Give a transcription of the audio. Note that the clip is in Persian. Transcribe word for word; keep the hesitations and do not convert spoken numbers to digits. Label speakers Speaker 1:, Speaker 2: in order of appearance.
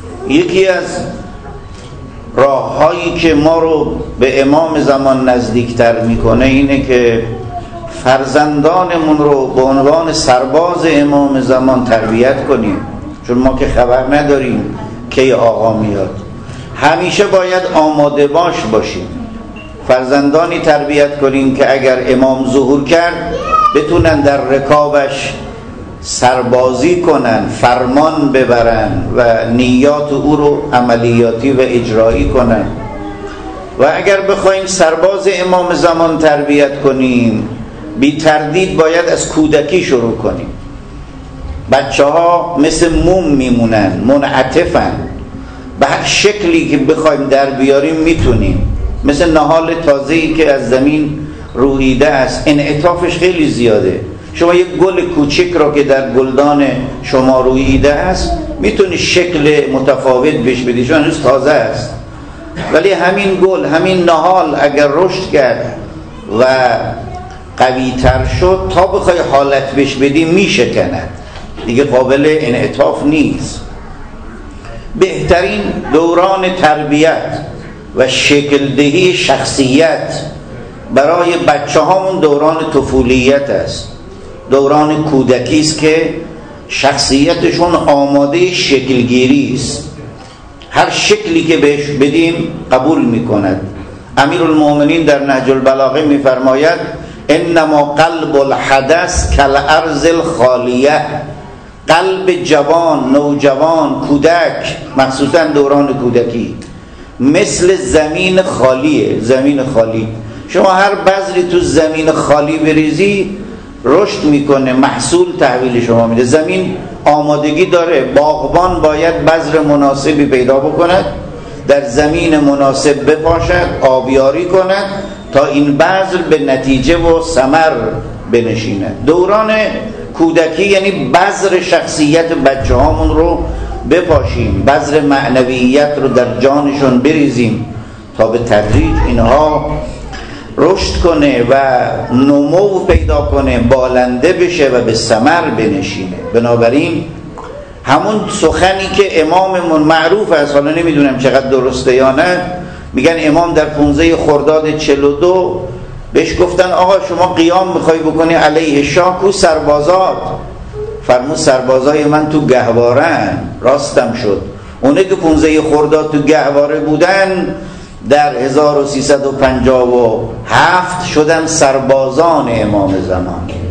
Speaker 1: یکی از راه‌هایی که ما رو به امام زمان نزدیکتر میکنه اینه که فرزندانمون رو به عنوان سرباز امام زمان تربیت کنیم، چون ما که خبر نداریم کی آقا میاد. همیشه باید آماده باش باشیم، فرزندانی تربیت کنیم که اگر امام ظهور کرد بتونن در رکابش سربازی کنن، فرمان ببرن و نیات او رو عملیاتی و اجرایی کنن. و اگر بخوایم سرباز امام زمان تربیت کنیم، بی تردید باید از کودکی شروع کنیم. بچه ها مثل موم میمونن، منعطفن، به هر شکلی که بخوایم در بیاریم میتونیم. مثل نهال تازه‌ای که از زمین رویده است، انعطافش خیلی زیاده. شما یک گل کوچک را که در گلدان شما رویده است میتونی شکل متفاوت بهش بدی، چون هنوز تازه است. ولی همین گل، همین نهال اگر رشد کرد و قوی تر شد، تا بخوای حالت بهش بدی میشکند، دیگه قابل انعطاف نیست. بهترین دوران تربیت و شکلدهی شخصیت برای بچه هامون دوران طفولیت است، دوران کودکی است که شخصیتشون آماده شکلگیری است. هر شکلی که بهش بدیم قبول میکند. امیرالمومنین در نهج البلاغه میفرماید انما قلب الحدث کالارض الخالیه. قلب جوان، نوجوان، کودک، مخصوصا دوران کودکی مثل زمین خالیه. زمین خالی، شما هر بذری تو زمین خالی بریزی رشد میکنه، محصول تحویل شما میده. زمین آمادگی داره، باغبان باید بذر مناسبی پیدا بکند، در زمین مناسب بپاشد، آبیاری کند تا این بذر به نتیجه و ثمر بنشیند. دوران کودکی یعنی بذر شخصیت بچه هامون رو بپاشیم، بذر معنویت رو در جانشون بریزیم تا به تدریج اینها رشد کنه و نمو پیدا کنه، بالنده بشه و به ثمر بنشینه. بنابراین همون سخنی که اماممون معروف است، حالا نمیدونم چقدر درسته یا نه، میگن امام در پانزده خرداد چهل و دو بهش گفتن آقا شما قیام میخوای بکنی علیه شاه، کو سربازات؟ فرمود سربازای من تو گهوارن. راستم شد، اونه که پانزده خرداد تو گهواره بودن در هزار و سیصد و پنجاه و هفت شدن سربازان امام زمان.